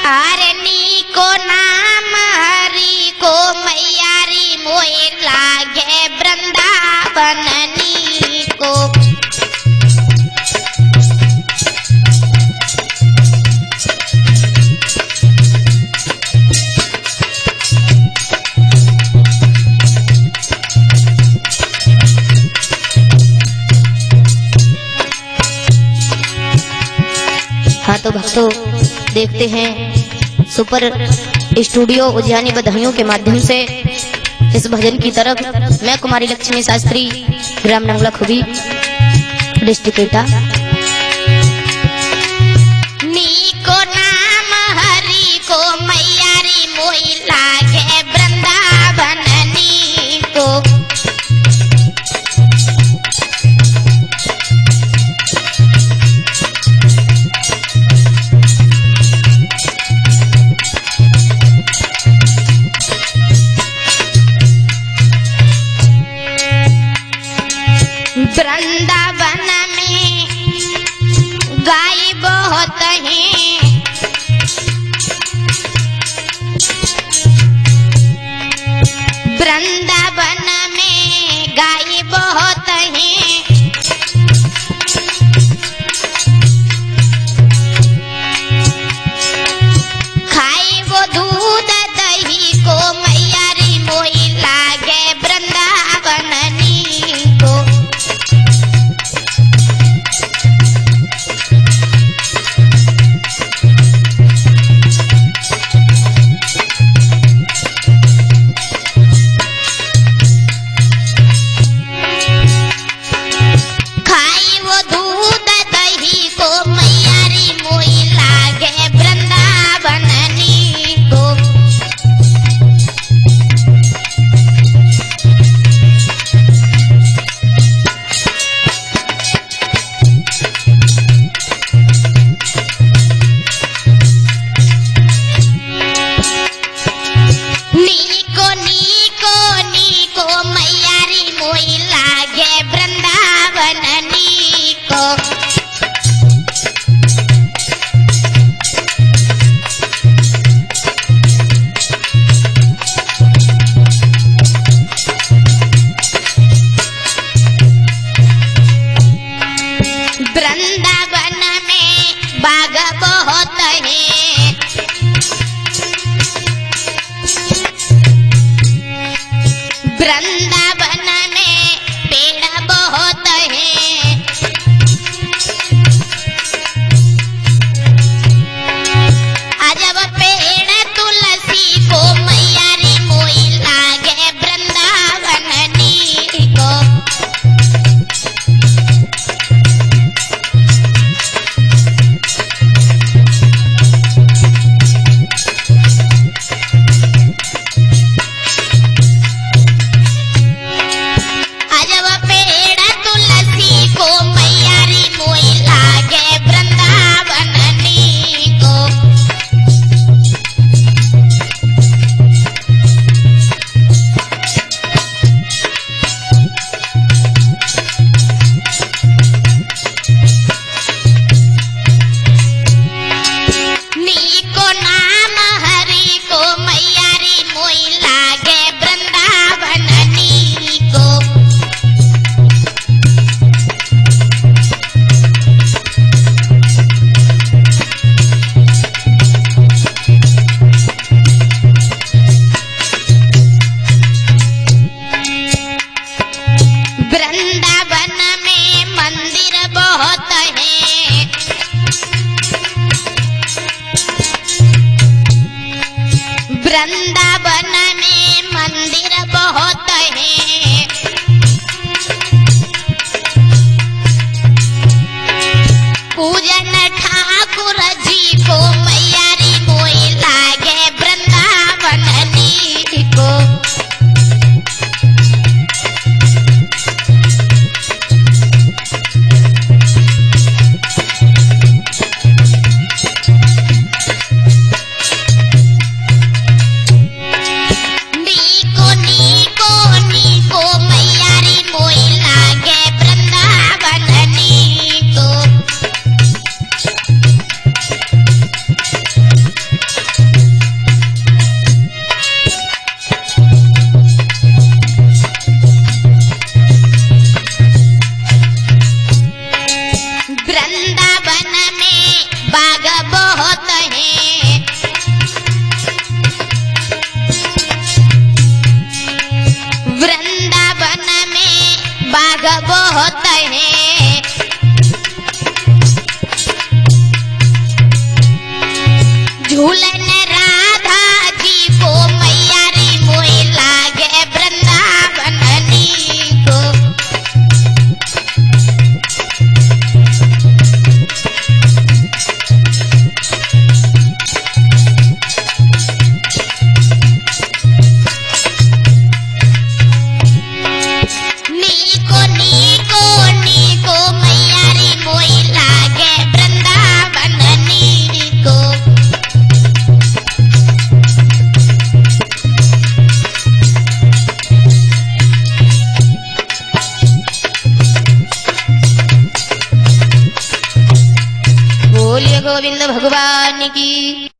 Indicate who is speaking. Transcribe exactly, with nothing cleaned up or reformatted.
Speaker 1: अरे नी को नाम हरि को मैयारी मोए लागे वृंदावन नी को। हाँ तो भक्तों देखते हैं सुपर स्टूडियो उज्जैनी बधाइयों के माध्यम से इस भजन की तरफ। मैं कुमारी लक्ष्मी शास्त्री, ग्राम नंगला खुबी, डिस्ट्रिक्ट एटा। नी को नाम हरि को मैयारी मोई लागे वृंदावन नी को। वृंदावन में गाय बहुत हैं, वृंदावन में गाय बहुत हैं। खाए वो दूध दही को मैयारी मोई लागे वृंदावन नी को। वृंदावन में बाग बहुत हैं, वृंदावन में पेड़ बहुत हैं। अजब पेड़ तुलसी को मैयारी मोई लागे वृंदावन नी को। वृंदावन में मंदिर बहुत हैं, वृंदावन में मंदिर बहुत हैं। पूजन ठाकुर जी को मैयारी मोई लागे वृंदावन नी को। नी को नी को नी को झूलन राधा जी को मैया री मोई लागे वृंदावननी को। नीको नीको नीको मैया री मोई लागे वृंदावननी को। बोलिए गोविंद भगवान की।